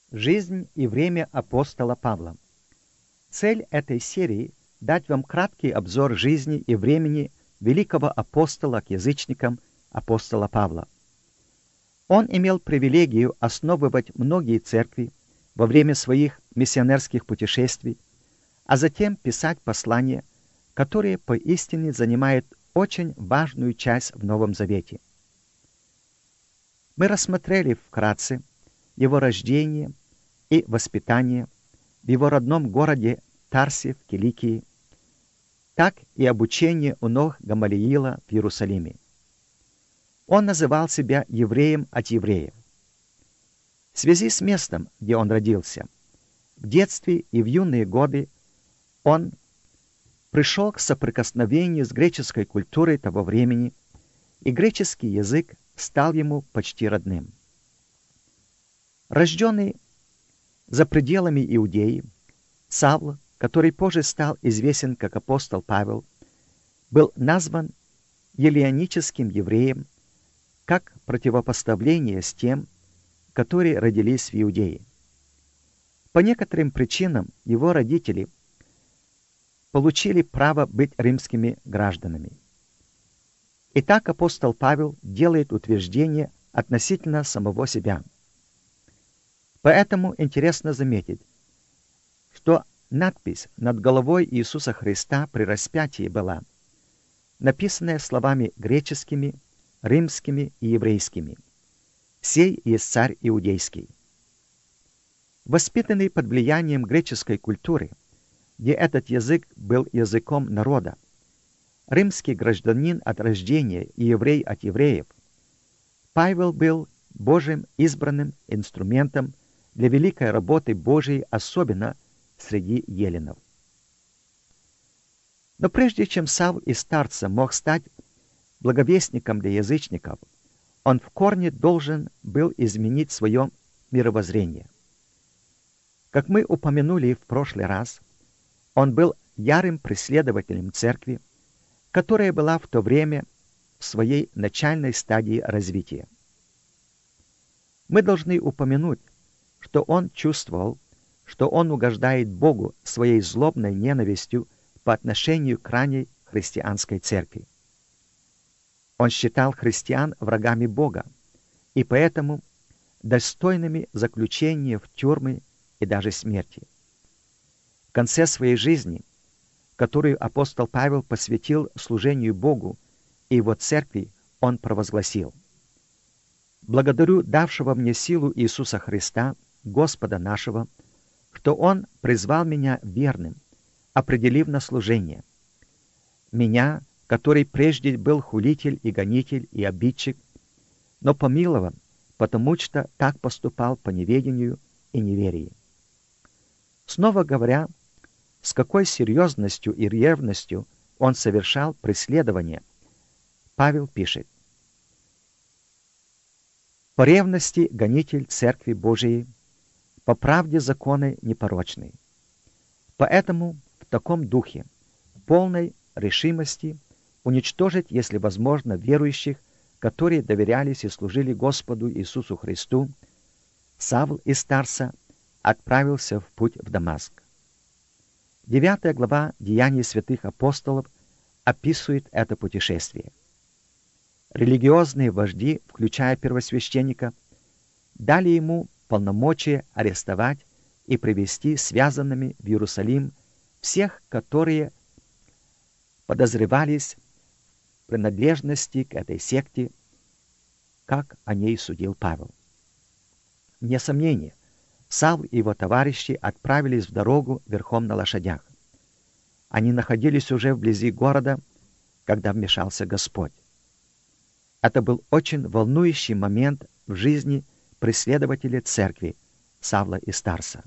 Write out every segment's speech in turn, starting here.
Жизнь и время апостола Павла. Цель этой серии — дать вам краткий обзор жизни и времени великого апостола к язычникам, апостола Павла. Он имел привилегию основывать многие церкви во время своих миссионерских путешествий, а затем писать послания, которые поистине занимают очень важную часть в Новом Завете. Мы рассмотрели вкратце его рождение и воспитание в его родном городе Тарсе в Киликии, так и обучение у ног Гамалиила в Иерусалиме. Он называл себя евреем от евреев. В связи с местом, где он родился, в детстве и в юные годы он пришел к соприкосновению с греческой культурой того времени, и греческий язык стал ему почти родным. Рожденный за пределами Иудеи, Савл, который позже стал известен как апостол Павел, был назван елеоническим евреем как противопоставление с тем, которые родились в Иудее. По некоторым причинам его родители получили право быть римскими гражданами. Итак, апостол Павел делает утверждение относительно самого себя. Поэтому интересно заметить, что надпись над головой Иисуса Христа при распятии была написанная словами греческими, римскими и еврейскими: «Сей есть царь иудейский». Воспитанный под влиянием греческой культуры, где этот язык был языком народа, римский гражданин от рождения и еврей от евреев, Павел был Божьим избранным инструментом для великой работы Божией, особенно среди еленов. Но прежде чем Савл из Тарса мог стать благовестником для язычников, он в корне должен был изменить свое мировоззрение. Как мы упомянули в прошлый раз, он был ярым преследователем церкви, которая была в то время в своей начальной стадии развития. Мы должны упомянуть, что он чувствовал, что он угождает Богу своей злобной ненавистью по отношению к ранней христианской церкви. Он считал христиан врагами Бога и поэтому достойными заключения в тюрьмы и даже смерти. В конце своей жизни, которую апостол Павел посвятил служению Богу и его церкви, он провозгласил: «Благодарю давшего мне силу Иисуса Христа, Господа нашего, что Он призвал меня верным, определив на служение. Меня, который прежде был хулитель и гонитель и обидчик, но помилован, потому что так поступал по неведению и неверии». Снова говоря, с какой серьезностью и ревностью он совершал преследование, Павел пишет: «По ревности гонитель Церкви Божией, по правде законы непорочной». Поэтому в таком духе, полной решимости уничтожить, если возможно, верующих, которые доверялись и служили Господу Иисусу Христу, Савл из Тарса отправился в путь в Дамаск. 9 глава Деяний святых апостолов описывает это путешествие. Религиозные вожди, включая первосвященника, дали ему полномочия арестовать и привести связанными в Иерусалим всех, которые подозревались в принадлежности к этой секте, как о ней судил Павел. Вне сомнения, Савл и его товарищи отправились в дорогу верхом на лошадях. Они находились уже вблизи города, когда вмешался Господь. Это был очень волнующий момент в жизни преследователя церкви Савла из Тарса.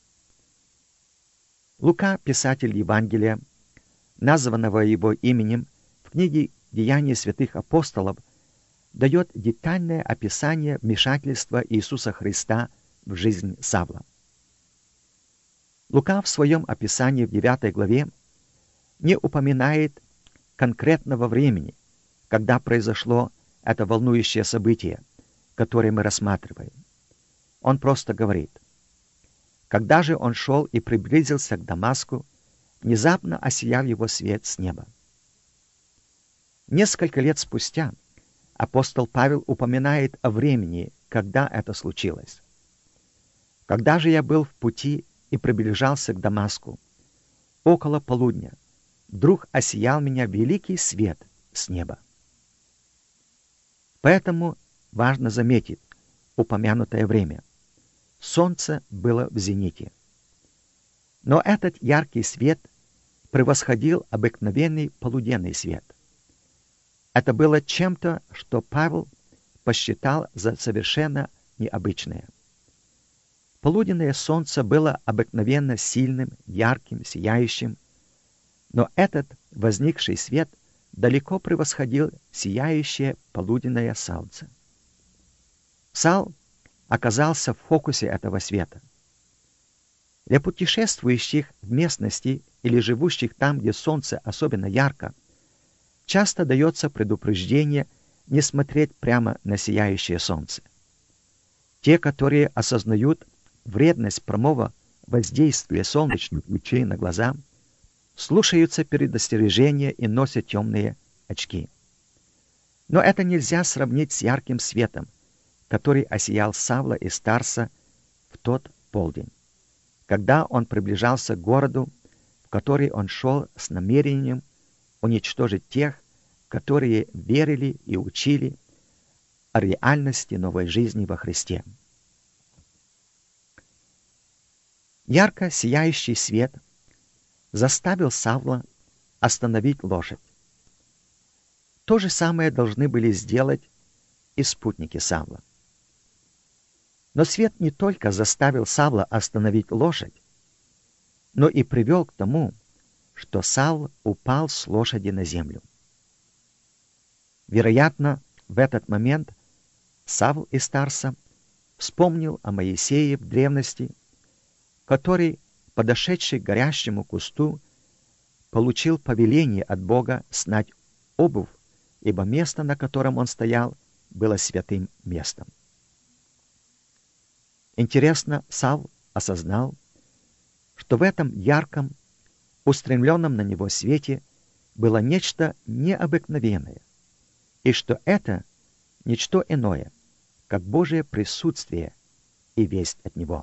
Лука, писатель Евангелия, названного его именем в книге «Деяния святых апостолов», дает детальное описание вмешательства Иисуса Христа в жизнь Савла. Лука в своем описании в 9 главе не упоминает конкретного времени, когда произошло это волнующее событие, которое мы рассматриваем. Он просто говорит: Когда же он шел и приблизился к Дамаску, внезапно осиял его свет с неба. Несколько лет спустя апостол Павел упоминает о времени, когда это случилось. «Когда же я был в пути и приближался к Дамаску, около полудня, вдруг осиял меня великий свет с неба». Поэтому важно заметить упомянутое время. Солнце было в зените. Но этот яркий свет превосходил обыкновенный полуденный свет. Это было чем-то, что Павел посчитал за совершенно необычное. Полуденное солнце было обыкновенно сильным, ярким, сияющим, но этот возникший свет далеко превосходил сияющее полуденное солнце. Савл оказался в фокусе этого света. Для путешествующих в местности или живущих там, где солнце особенно ярко, часто дается предупреждение не смотреть прямо на сияющее солнце. Те, которые осознают вредность прямого воздействия солнечных лучей на глаза, слушаются предостережения и носят темные очки. Но это нельзя сравнить с ярким светом, который осиял Савла из Тарса в тот полдень, когда он приближался к городу, в который он шел с намерением уничтожить тех, которые верили и учили о реальности новой жизни во Христе. Ярко сияющий свет заставил Савла остановить лошадь. То же самое должны были сделать и спутники Савла. Но свет не только заставил Савла остановить лошадь, но и привел к тому, что Савл упал с лошади на землю. Вероятно, в этот момент Савл из Тарса вспомнил о Моисее в древности, который, подошедший к горящему кусту, получил повеление от Бога снять обувь, ибо место, на котором он стоял, было святым местом. Интересно, Савл осознал, что в этом ярком, устремленном на него свете было нечто необыкновенное, и что это ничто иное, как Божие присутствие и весть от него.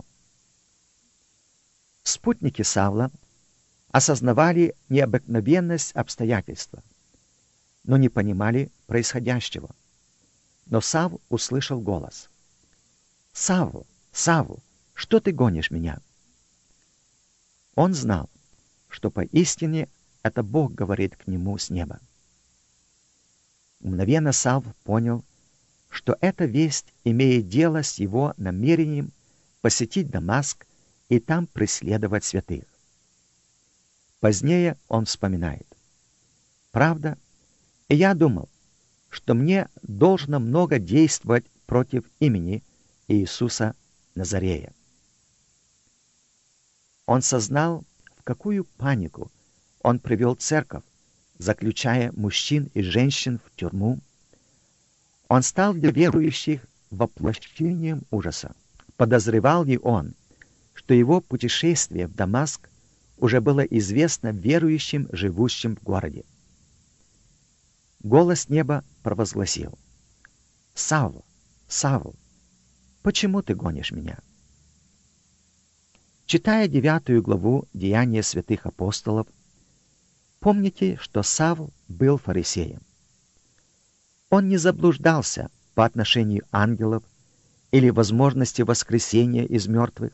Спутники Савла осознавали необыкновенность обстоятельства, но не понимали происходящего. Но Савл услышал голос: «Савл, Савл, что ты гонишь меня?» Он знал, что поистине это Бог говорит к нему с неба. Мгновенно Савл понял, что эта весть имеет дело с его намерением посетить Дамаск и там преследовать святых. Позднее он вспоминает: «Правда, и я думал, что мне должно много действовать против имени Иисуса Назарея». Он сознал, в какую панику он привел церковь, заключая мужчин и женщин в тюрьму. Он стал для верующих воплощением ужаса. Подозревал ли он, что его путешествие в Дамаск уже было известно верующим, живущим в городе? Голос неба провозгласил: «Савл, Савл, почему ты гонишь меня?» Читая 9 главу «Деяния святых апостолов», помните, что Савл был фарисеем. Он не заблуждался по отношению ангелов или возможности воскресения из мертвых.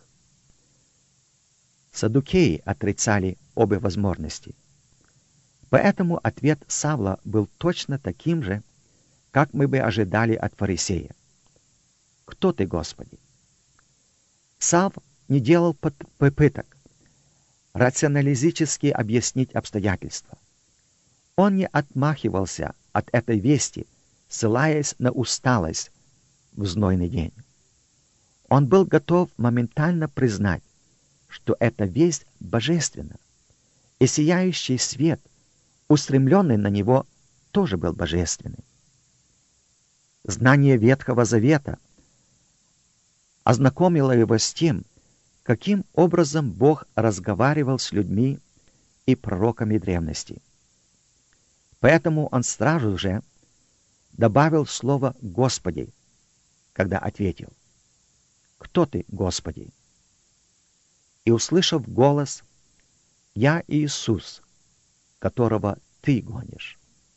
Саддукеи отрицали обе возможности. Поэтому ответ Савла был точно таким же, как мы бы ожидали от фарисея: «Кто ты, Господи?» Савл не делал попыток рационалистически объяснить обстоятельства. Он не отмахивался от этой вести, ссылаясь на усталость в знойный день. Он был готов моментально признать, что эта весть божественна, и сияющий свет, устремленный на него, тоже был божественный. Знание Ветхого Завета ознакомило его с тем, каким образом Бог разговаривал с людьми и пророками древности. Поэтому он сразу же добавил слово «Господи», когда ответил: «Кто ты, Господи?» И, услышав голос: «Я Иисус, которого ты гонишь».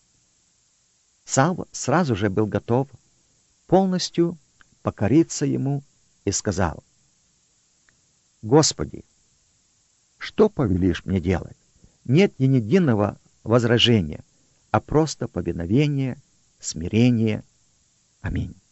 Савл сразу же был готов полностью покориться ему и сказал: «Господи, что повелишь мне делать?» Нет ни единого возражения, а просто повиновение, смирение. Аминь.